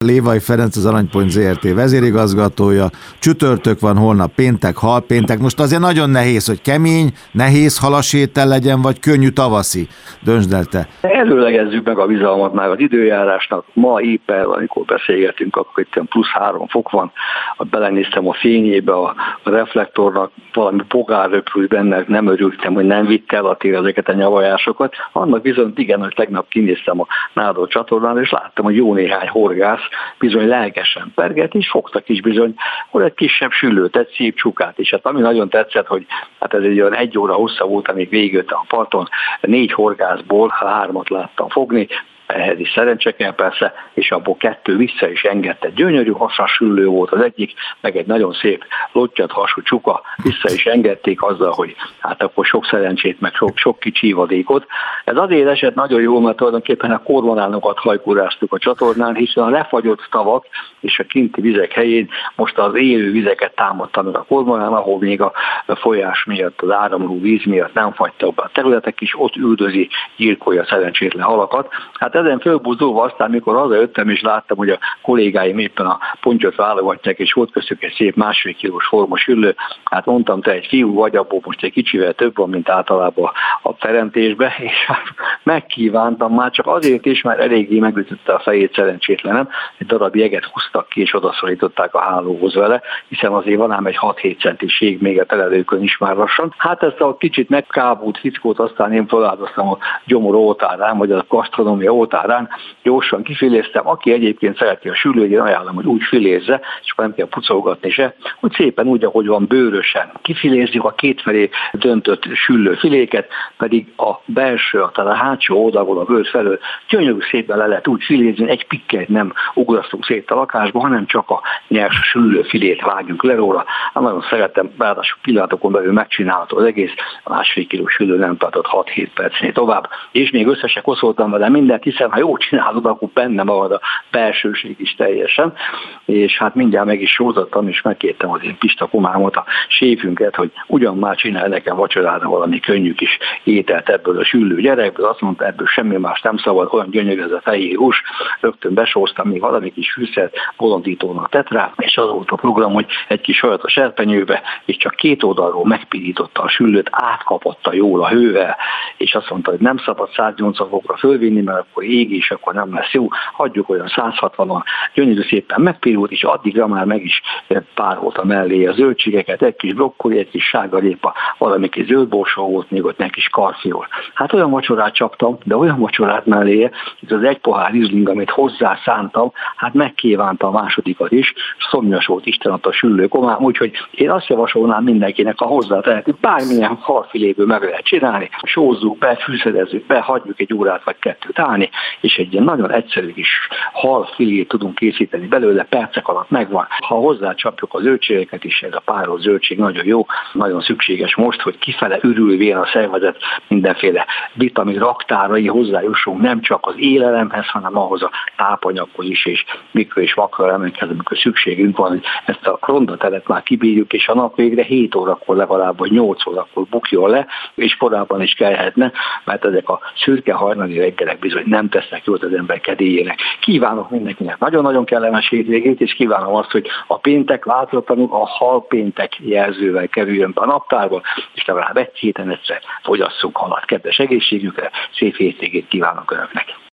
Lévai Ferenc, az Aranypont Zrt. Vezérigazgatója. Csütörtök van, holnap péntek, halpéntek. Most azért nagyon nehéz, hogy kemény, nehéz halasétel legyen, vagy könnyű tavaszi. Döntsd el te. Előlegezzük meg a bizalmat már az időjárásnak. Ma éppen, amikor beszélgetünk, akkor itt +3 fok van. Belenéztem a fényébe, a reflektornak valami pogár röpült benne, nem örültem, hogy nem vitte el a tér ezeket a nyavajásokat. Annak viszont igen, hogy tegnap kinéztem a Nádor csatornán, és láttam, hogy jó néhány horgász bizony lelkesen perget, és fogtak is bizony, hogy egy kisebb süllőt, egy szép csukát. És hát ami nagyon tetszett, hogy hát ez egy olyan 1 óra hossza volt, amíg végigjött a parton, 4 horgászból 3-at láttam fogni, ehhez is szerencse kell persze, és abból 2 vissza is engedte. Gyönyörű hasas süllő volt az egyik, meg egy nagyon szép lottyat hasú csuka, vissza is engedték azzal, hogy hát akkor sok szerencsét, meg sok kicsi ivadékot. Ez azért esett nagyon jól, mert tulajdonképpen a kormoránokat hajkuráztuk a csatornán, hiszen a lefagyott tavak és a kinti vizek helyén most az élő vizeket támadta meg a kormorán, ahol még a folyás miatt, az áramló víz miatt nem fagyta be a területek, és ott üldözi, gyilkolja szerencsétlen halakat. Hát ezen fölbuzdulva aztán, mikor hazajöttem, és láttam, hogy a kollégáim éppen a pontyot válogatják, és volt köztük egy szép 1,5 kilós formos üllő, hát mondtam, te egy fiú vagy, abból most egy kicsivel több van, mint általában a teremtésben, és hát megkívántam már csak azért is, mert eléggé megütötte a fejét szerencsétlenem, egy darab jeget húztak ki, és odaszorították a hálóhoz vele, hiszen azért van ám egy 6-7 centiség még a telelőkön is már lassan. Hát ezt a kicsit megkábult fickót aztán én feláldoztam a gyomor oltárán, vagy a gasztronómia oltárán, gyorsan kifiléztem. Aki egyébként szereti a süllőt, én ajánlom, hogy úgy filézze, és akkor nem kell pucolgatni se, hogy szépen úgy, ahogy van, bőrösen kifilézzük a kétfelé döntött süllőfiléket, pedig a belső, tehát a hátsó oldalon a bőr felől gyönyörű szépen le lehet úgy filézni, egy pikket nem ugrasztunk szét a lakásba, hanem csak a nyers süllőfilét vágjuk le róla. Nagyon szeretem, ráadásul pillanatokon belül megcsinálható az egész, a 1,5 kilós süllő nem tartott 6-7 percnél tovább, és még össze se koszoltam vele mindent, hiszen ha jól csinálod, akkor benne marad a belsőség is teljesen, és hát mindjárt meg is sózottam, és megkértem az én Pista Komámot, a séfünket, hogy ugyan már csinál nekem vacsorára valami könnyű kis ételt ebből a süllő gyerekből, azt mondta, ebből semmi más nem szabad, olyan gyönyörű ez a fehér hús, rögtön besóztam még valami kis fűszert, bolondítónak tett rá, és az volt a program, hogy egy kis sajat a serpenyőbe, és csak 2 oldalról megpirította a süllőt, átkapotta jól a hővel, és azt mondta, hogy nem szabad 180 fokra fölvinni, mert akkor ég, és akkor nem lesz jó, hagyjuk olyan 160-on, gyönyörű szépen megpirult, és addigra már meg is párolta mellé a zöldségeket, egy kis brokkoli, egy kis sárgarépa, valami kis zöldborsó volt, még ott egy kis karfiol. Hát olyan vacsorát csaptam, de olyan vacsorát melléje, hogy az 1 pohár rizling, amit hozzá szántam, hát megkívánta a másodikat is, szomjas volt Isten a süllő komám, úgyhogy én azt javasolnám mindenkinek, ha hozzá teheti, bármilyen halfiléből meg lehet csinálni, sózzuk be, fűszerezzük be, hagyjuk 1 órát vagy 2 állni, és egy ilyen nagyon egyszerű kis halfilét tudunk készíteni belőle, percek alatt megvan. Ha hozzácsapjuk a zöldségeket is, ez a párolt zöldség nagyon jó, nagyon szükséges most, hogy kifele ürülvén a szervezet mindenféle vitamin raktárai hozzájussunk, nem csak az élelemhez, hanem ahhoz a tápanyaghoz is, és mikro- és makroelemekhez, amikor szükségünk van, hogy ezt a rondateret már kibírjuk, és a nap végre 7 órakor legalább, vagy 8 órakor bukjon le, és korábban is kellhetne, mert ezek a szürke hajnali reggelek bizony nem tesznek jót az ember kedélyének. Kívánok mindenkinek nagyon-nagyon kellemes hétvégét, és kívánom azt, hogy a péntek változatlanul a halpéntek jelzővel kerüljön be a naptárba, és legalább 1 héten egyszer fogyasszunk halat. Kedves egészségükre, szép hétvégét kívánok Önöknek!